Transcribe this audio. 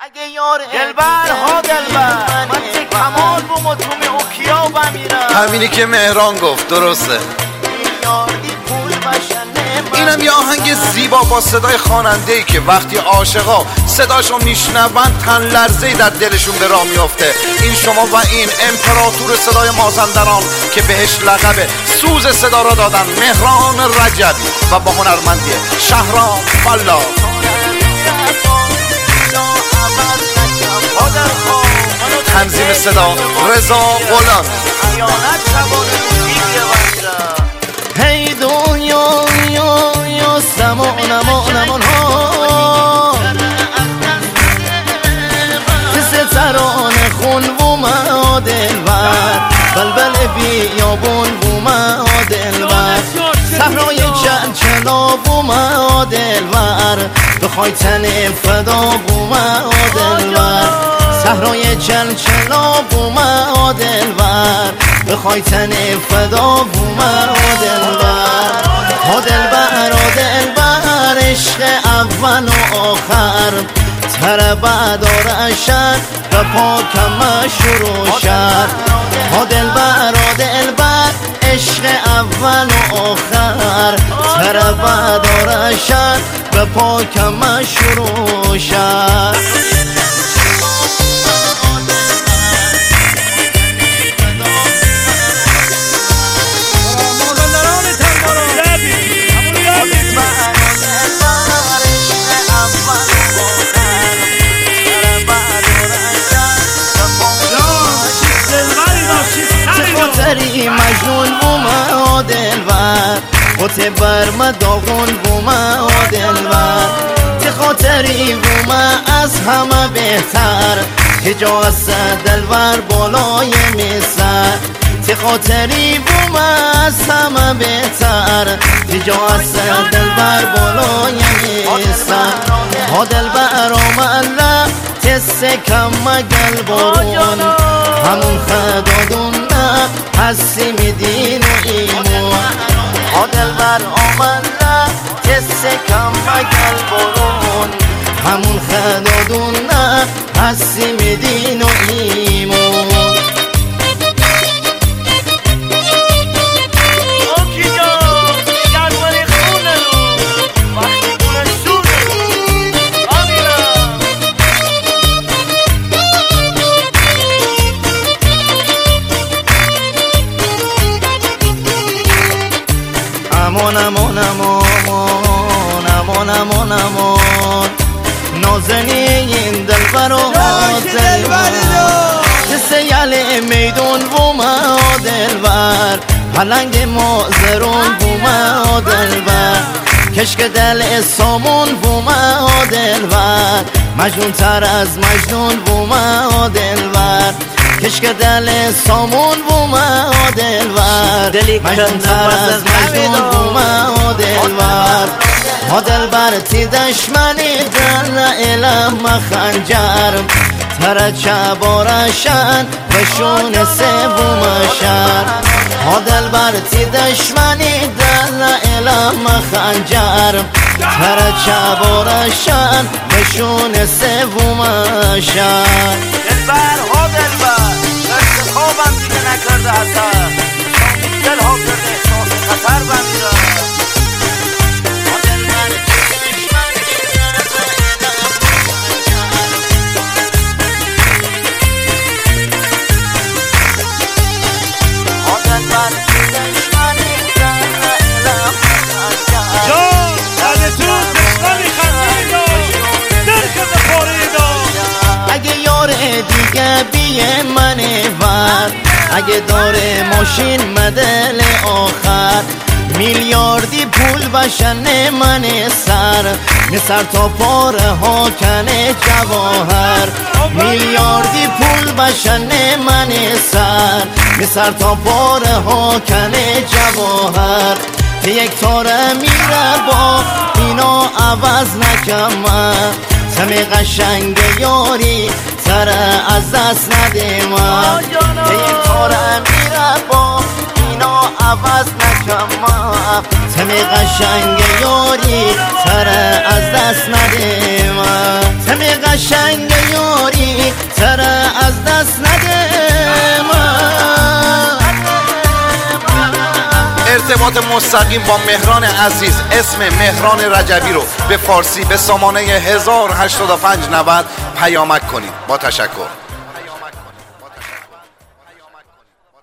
دلبر ها دلبر من کمال بوم و تومی اوکیا بمیرم. همینی که مهران گفت درسته. اینم یه آهنگ زیبا با صدای خواننده‌ای که وقتی عاشقا صداشو میشنون تن لرزه‌ای در دلشون به راه میفته. این شما و این امپراتور صدای مازندران که بهش لقب سوز صدا را دادن، مهران رجبی، و با هنرمندی شهرام فلا. تنظیم صدا رضا غلامی. هی دنیا یا سمان امان ها مثل ترانه خون بوما دلبر، بلبل بیابون بوما دلبر، صحرای چلچلا بوما دلبر، بخوای تن فدا بوما دلبر، صحرای چلچلا بوما دلبر، بخوای تن فدا بوما دلبر. ها دلبر ها دلبر عشق اول و آخر، تر بعد آرشن و پاکم شروع شد. ها دلبر ها دلبر عشق اول و آخر، تر بعد آرشن و پاکم شروع شد. مجنون بوما دلبر، خود بر مداغون بوما دلبر، تی خاطری بوما از همه بهتر، حجاز دلبر بالای میسر، تی خاطری بوما از همه بهتر، حجاز دلبر بالای میسر. ها دلبر آمله تسه کم مگل بارون، همون خدادون حسی میدین و ایمون. ها دلبر آمده تسه کم مگل بارون، همون خدادون حسی میدین و ایمون. امان امان امان امان امان امان نازنین دلبر و دلبر، سیال میدون بوما دلبر، پلنگ مازرون بوما دلبر، کشک دل سامون بوما دلبر، مجنون تر از مجنون بوما دلبر، کشک دل سامون بوما دلبر، مجنون تر از مجنون بوما دلبر. ها دلبر تی دشمنی دل علم خنجر، تر چبارشن بشون سبوم شر. ها دلبر تی دشمنی دل علم خنجر، تر چبارشن بشون سبوم شر. دلبر ها دلبر دست خوابم دیگه نکرده اثر، دل ها کرده احساس خطر بمیرم. دیگه بیه من ور، اگه داره ماشین مدل آخر، میلیاردی پول بشن من سر تا پاره ها کنه جواهر، میلیاردی پول بشن من سر تا پاره ها کنه جواهر. یک تاره میره با اینا عوض نکمه، سمی قشنگ یاری سر از دست نده من، یک تاره میره با اینا عوض نکمه. کما تمی قشنگ یاری تر از دست نده ما تمی قشنگ یاری تر از دست نده ما ارتباط مستقیم با مهران عزیز اسم مهران رجبی رو به فارسی به سامانه 1085 90 پیامک کنید. با تشکر.